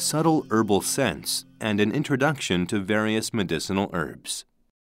subtle herbal scents, and an introduction to various medicinal herbs.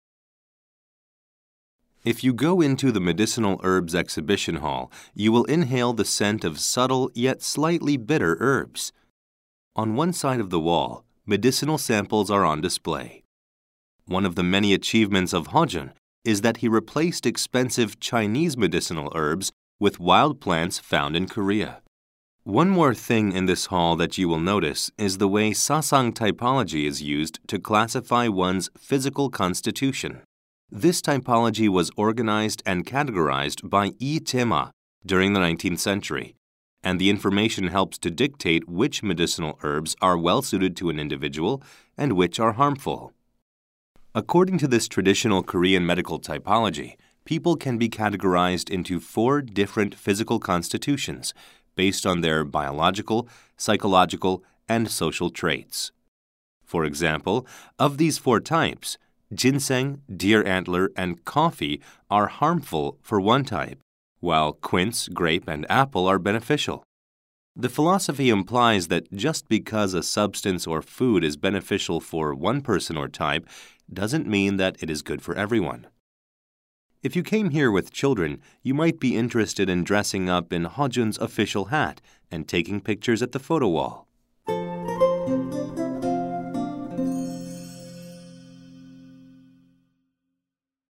If you go into the Medicinal Herbs Exhibition Hall, you will inhale the scent of subtle yet slightly bitter herbs. On one side of the wall, medicinal samples are on display. One of the many achievements of Hojun is that he replaced expensive Chinese medicinal herbs with wild plants found in Korea. One more thing in this hall that you will notice is the way Sasang typology is used to classify one's physical constitution. This typology was organized and categorized by Yi Tae-ma during the 19th century, and the information helps to dictate which medicinal herbs are well suited to an individual and which are harmful. According to this traditional Korean medical typology, people can be categorized into 4 different physical constitutions based on their biological, psychological, and social traits. For example, of these 4 types, ginseng, deer antler, and coffee are harmful for one type, while quince, grape, and apple are beneficial. The philosophy implies that just because a substance or food is beneficial for one person or type doesn't mean that it is good for everyone. If you came here with children, you might be interested in dressing up in Hojun's official hat and taking pictures at the photo wall.